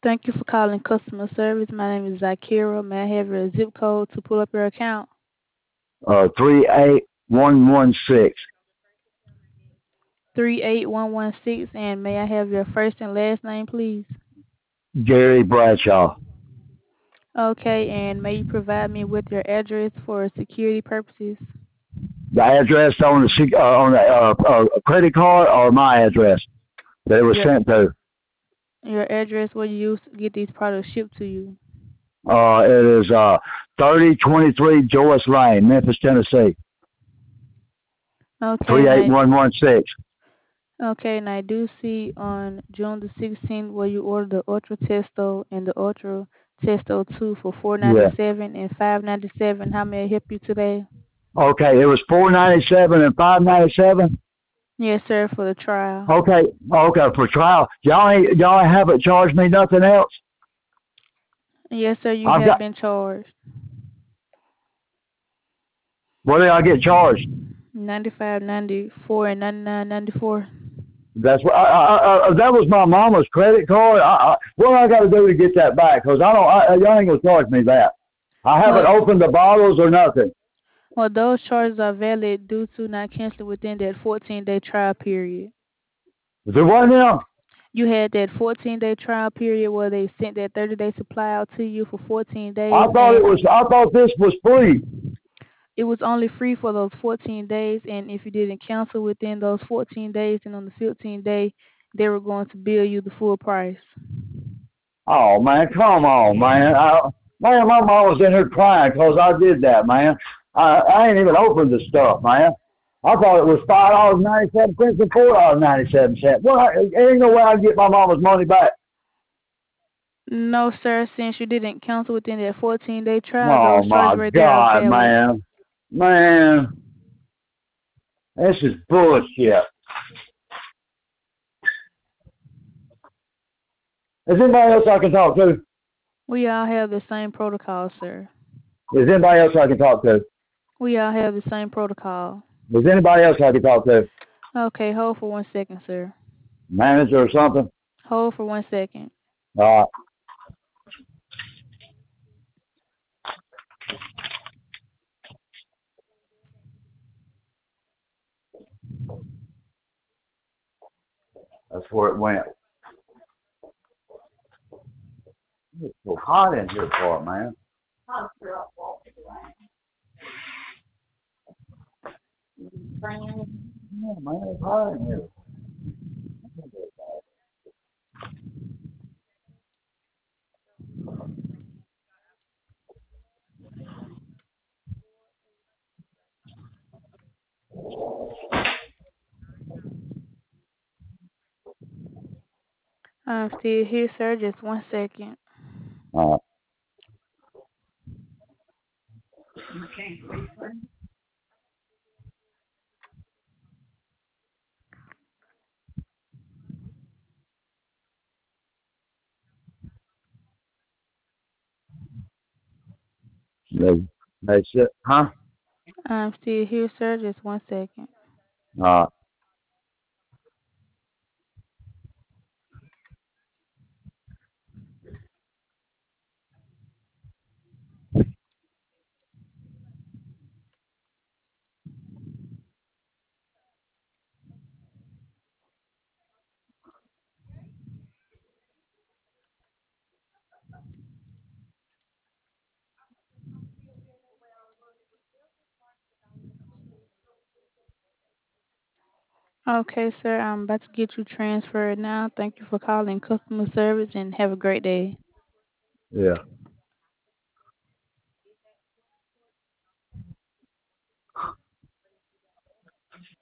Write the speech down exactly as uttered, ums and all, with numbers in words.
Thank you for calling customer service. My name is Zakira. May I have your zip code to pull up your account? Uh, three eight one one six. three eight one one six. And may I have your first and last name, please? Gary Bradshaw. Okay, and may you provide me with your address for security purposes? The address on the sec- uh, on the uh, uh, credit card or my address that it was Your sent to. your address where you used to get these products shipped to you. Uh, it is uh, thirty twenty-three Joyce Lane, Memphis, Tennessee, Okay, three and eight I one one six. okay, and I do see on June the sixteenth where you ordered the Ultra Testo and the Ultra Testo two for four ninety Yeah. seven and five ninety seven. How may I help you today? Okay, it was four ninety seven and five ninety seven. Yes, sir, for the trial. Okay, okay for trial. Y'all ain't y'all haven't charged me nothing else. Yes, sir, you I've have got. been charged. What did I get charged? Ninety-five, ninety-four, and ninety-nine, ninety-four. That's what I, I, I, that was my mama's credit card. I, I, what do I got to do to get that back? Because I don't. I, y'all ain't gonna charge me that. I haven't Well, opened the bottles or nothing. well, those charges are valid due to not canceling within that fourteen-day trial period. Is it what now? You had that fourteen-day trial period where they sent that thirty-day supply out to you for fourteen I days, thought it and was. I thought this was free. it was only free for those fourteen days. And if you didn't cancel within those fourteen days, and on the fifteenth day, they were going to bill you the full price. Oh man, come on, man. I, man, my mom was in here crying because I did that, man. I, I ain't even opened the stuff, man. I thought it was five dollars ninety seven cents and four dollars ninety seven cents. Well, I, ain't no way I can get my mama's money back. No, sir, since you didn't cancel within that fourteen-day trial, Oh those charges my right there are God, valid. man, man, this is bullshit. Is anybody else I can talk to? We all have the same protocol, sir. Is anybody else I can talk to? We all have the same protocol. Is anybody else I can talk to? Okay, hold for one second, sir. Manager or something? Hold for one second. Uh, that's where it went. It's so hot in here for it, man. Yeah, man, it's hot in here. I'm still here, sir. Just one second. Uh, they, they said, huh? I'm still here, sir. Just one second. Uh, Okay, sir. I'm about to get you transferred now. Thank you for calling customer service and have a great day. yeah.